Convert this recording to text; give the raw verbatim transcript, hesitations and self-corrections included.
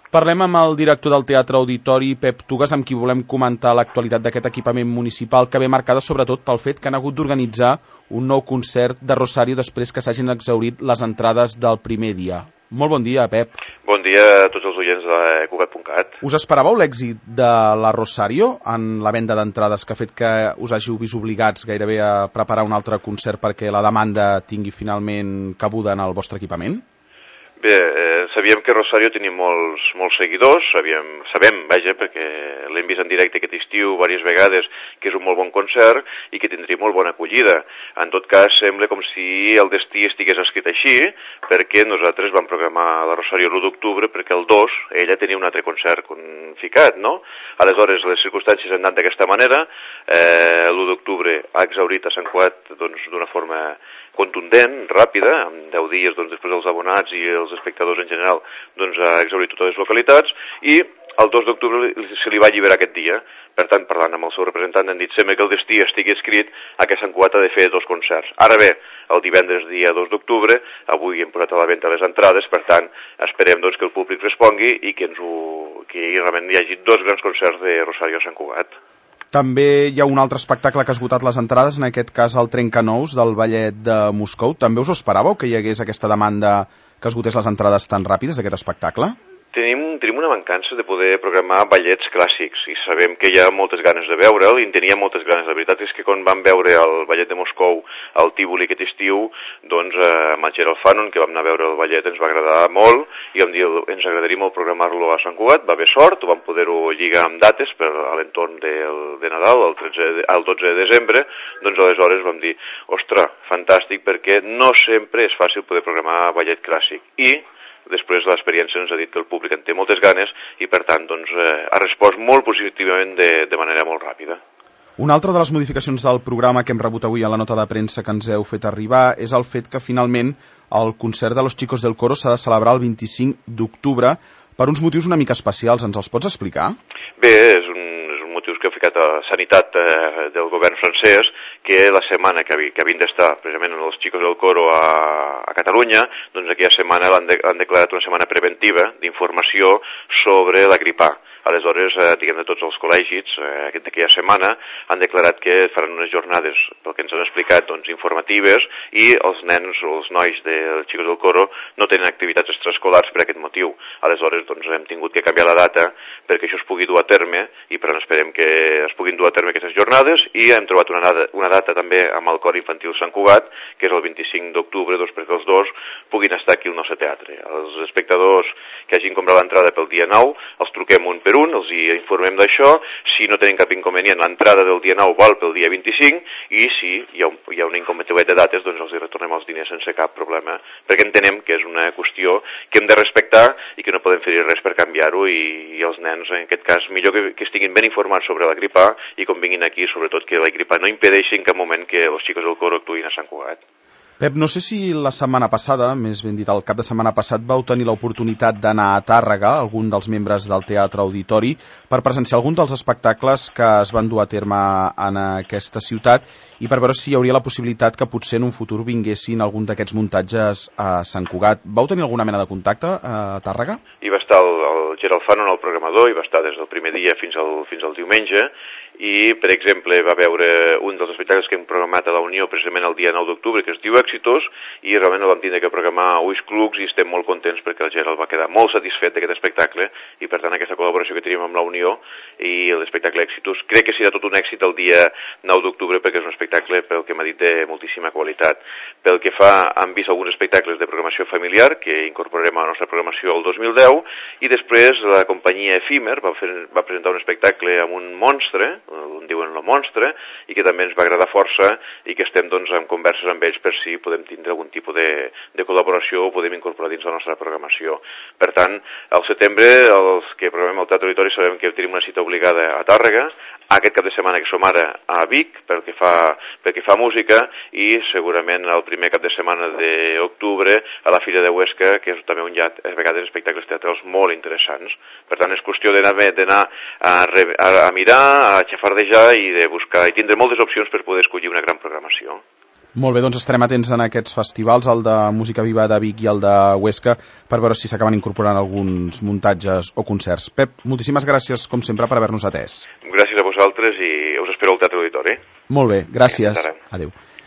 Parlem amb el director del Teatre Auditori, Pep Tugas, amb qui volem comentar l'actualitat d'aquest equipament municipal, que ve marcada sobretot pel fet que han hagut d'organitzar un nou concert de Rosario després que s'hagin exhaurit les entrades del primer dia. Molt bon dia, Pep. Bon dia a tots els oients de Cugat punt cat. Us esperàveu l'èxit de la Rosario en la venda d'entrades que ha fet que us hàgiu vist obligats gairebé a preparar un altre concert perquè la demanda tingui finalment cabuda en el vostre equipament? Bé, eh, sabíem que Rosario tenia molts, molts seguidors, sabíem, sabem, vaja, perquè l'hem vist en directe aquest estiu diverses vegades, que és un molt bon concert i que tindria molt bona acollida. En tot cas, sembla com si el destí estigués escrit així, perquè nosaltres vam programar la Rosario l'u d'octubre, perquè el dos ella tenia un altre concert ficat, no? Aleshores, les circumstàncies han anat d'aquesta manera, eh, l'u d'octubre ha exhaurit a Sant Cugat doncs, d'una forma contundent, ràpida, en deu dies doncs, després dels abonats i els espectadors en general doncs, ha exhaurit totes les localitats i el dos d'octubre se li va alliberar aquest dia. Per tant, parlant amb el seu representant, han dit sembla que el destí estigui escrit a que Sant Cugat ha de fer dos concerts. Ara bé, el divendres dia dos d'octubre, avui hem posat a la venda les entrades, per tant, esperem doncs, que el públic respongui i que, ens ho, que realment hi hagi dos grans concerts de Rosario a Sant Cugat. També hi ha un altre espectacle que ha esgotat les entrades, en aquest cas el Trencanous del Ballet de Moscou. També us ho esperàveu, que hi hagués aquesta demanda que esgotés les entrades tan ràpides d'aquest espectacle? Tenim, tenim una mancança de poder programar ballets clàssics i sabem que hi ha moltes ganes de veure'l i en tenia moltes ganes. La veritat és que quan vam veure el Ballet de Moscou al Tívoli aquest estiu, doncs eh, amb el Gerald Fanon, que vam anar a veure el ballet, ens va agradar molt i vam dir ens agradaria molt programar-lo a Sant Cugat. Va haver sort, vam poder-ho lligar amb dates per a l'entorn del, de Nadal, el, tretze, el dotze de desembre, doncs aleshores vam dir, ostres, fantàstic, perquè no sempre és fàcil poder programar ballet clàssic. I després l'experiència ens ha dit que el públic en té moltes ganes i, per tant, doncs, eh, ha respost molt positivament de, de manera molt ràpida. Una altra de les modificacions del programa que hem rebut avui a la nota de premsa que ens heu fet arribar és el fet que, finalment, el concert de Los Chicos del Coro s'ha de celebrar el vint-i-cinc d'octubre per uns motius una mica especials. Ens els pots explicar? Bé, és un motius que ha ficat a Sanitat eh, del govern francès, que la setmana que, que havien d'estar precisament els Chicos del Coro a, a Catalunya, doncs aquella setmana l'han de, declarat una setmana preventiva d'informació sobre la grip A. Aleshores, eh, diguem de tots els col·legis, eh, d'aquella setmana, han declarat que faran unes jornades, pel que ens han explicat, doncs, informatives, i els nens o els nois dels Chicos del Coro no tenen activitats extraescolars per aquest motiu. Aleshores, doncs, hem tingut que canviar la data perquè això es pugui dur a terme, i per tant esperem que es puguin dur a terme aquestes jornades, i hem trobat una data, una data també amb el Cor Infantil Sant Cugat, que és el vint-i-cinc d'octubre, doncs, perquè els dos puguin estar aquí al nostre teatre. Els espectadors que hagin comprat l'entrada pel dia nou, els truquem un per un, els hi informem d'això, si no tenen cap inconvenient, l'entrada del dia nou val pel dia vint-i-cinc, i si hi ha un, hi ha un incompatibilitat de dates, doncs els hi retornem els diners sense cap problema, perquè entenem que és una qüestió que hem de respectar i que no podem fer res per canviar-ho, i, i els nens, en aquest cas, millor que, que estiguin ben informats sobre la grip A, i quan vinguin aquí, sobretot, que la grip A no impedeixi en cap moment que els Chicos del Coro actuïn a Sant Cugat. Pep, no sé si la setmana passada, més ben dit el cap de setmana passat, vau tenir l'oportunitat d'anar a Tàrrega, algun dels membres del Teatre Auditori, per presenciar algun dels espectacles que es van dur a terme en aquesta ciutat i per veure si hi hauria la possibilitat que potser en un futur vinguessin algun d'aquests muntatges a Sant Cugat. Vau tenir alguna mena de contacte a Tàrrega? Hi va estar el, el Gerald Fanon, el programador, hi va estar des del primer dia fins al, fins al diumenge, i, per exemple, va veure un dels espectacles que hem programat a la Unió precisament el dia nou d'octubre, que es diu Èxitos, i realment el vam tindre que programar a ulls clucs i estem molt contents perquè el Gerald va quedar molt satisfet d'aquest espectacle i, per tant, aquesta col·laboració que tenim amb la Unió i l'espectacle Èxitos crec que serà tot un èxit el dia nou d'octubre perquè és un espectacle, pel que m'ha dit, de moltíssima qualitat. Pel que fa, han vist alguns espectacles de programació familiar que incorporarem a la nostra programació el dos mil deu, i després la companyia Efímer va, fer, va presentar un espectacle amb un monstre, on diuen el monstre, i que també ens va agradar força i que estem doncs en converses amb ells per si podem tindre algun tipus de, de col·laboració o podem incorporar dins la nostra programació. Per tant, al setembre, els que programem el Teatre Auditori sabem que tenim una cita obligada a Tàrrega, aquest cap de setmana que som ara a Vic, pel que fa, pel que fa música, i segurament el primer cap de setmana d'octubre a la Fira de Huesca, que és també on hi ha a vegades espectacles teatrals molt interessants. Per tant, és qüestió d'anar a, a, a mirar, a xafardejar i de buscar i tindre moltes opcions per poder escollir una gran programació. Molt bé, doncs estarem atents en aquests festivals, el de Música Viva de Vic i el de Huesca, per veure si s'acaben incorporant alguns muntatges o concerts. Pep, moltíssimes gràcies, com sempre, per haver-nos atès. Gràcies a vosaltres i us espero al Teatre Auditori. Molt bé, gràcies. Adéu.